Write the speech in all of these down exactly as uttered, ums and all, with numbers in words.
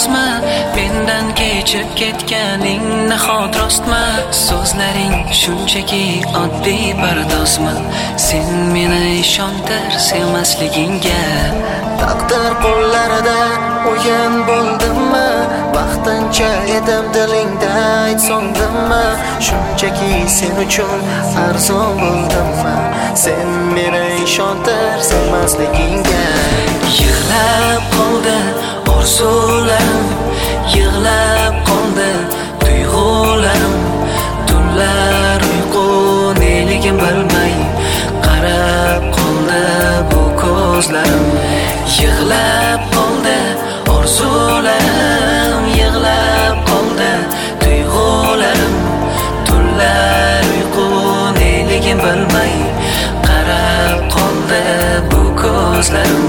rostmi? Mendan kechib ketganing nahot rostmi? So'zlaring shunchaki oddiy pardozmi? Sen meni ishontir sevmasligingga. Taqdir qo'llarida o'yin bo'ldimmi? Vaqtincha edim dilingda aytsongdimmi? Shunchaki sen uchun arzon bo'ldimmi? Sen meni ishontir sevmasligingga. Yig'lab qoldi orzularim, yig'lab qoldi tuyg'ularim. Tunlar uyqu neligim bilmay qarab qoldi bu ko'zlarim. Yig'lab qoldi orzularim, yig'lab qoldi tuyg'ularim. Tunlar uyqu neligim bilmay qarab qoldi bu ko'zlarim.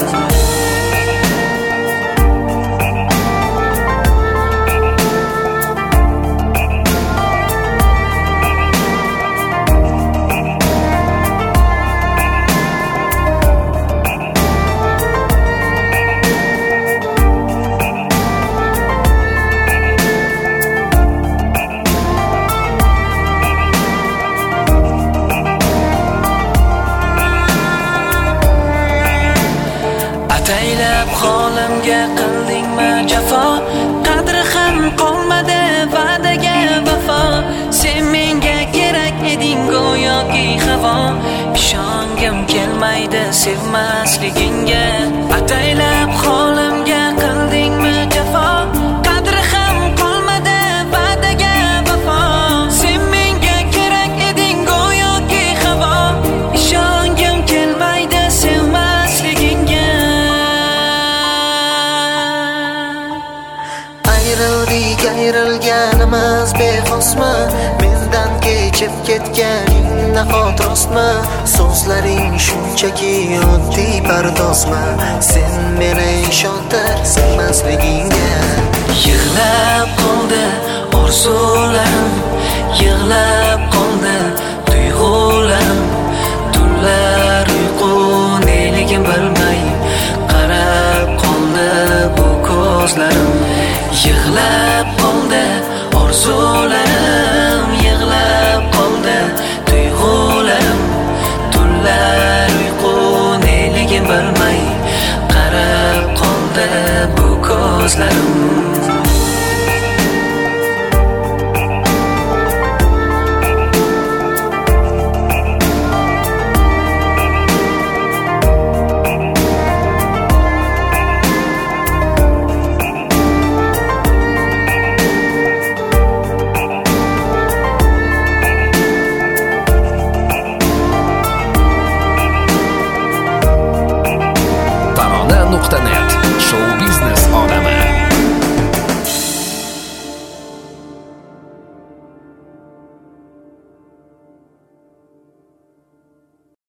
Ataylab holimga qildingmi jafo? Qadri ham qolmadi va'daga vafo. Sen menga kerak eding go'yoki havo. Ishongim kelmaydi sevmasligingga. Ataylab holimga qildingmi jafo? Qadri ham qolmadi va'daga vafo. Sen menga kerak eding go'yoki havo. Ishongim kelmaydi sevmasligingga. Ayrildik, ayrilganimiz bexosmi? Mendan kechib ketganing nahot rostmi? So'zlaring shunchaki oddiy pardozmi? Sen meni ishontir sevmasligingga. Yig'lab qoldi orzularim, yig'lab qoldi tuyg'ularim. Tunlar uyqu neligim bilmay qarab qoldi bu ko'zlarim. Yig'lab qoldi orzularim, yig'lab qoldi tuyg'ularim. Tunlar uyqu neligim bilmay qarab qoldi bu ko'zlarim. Tarona nuqta net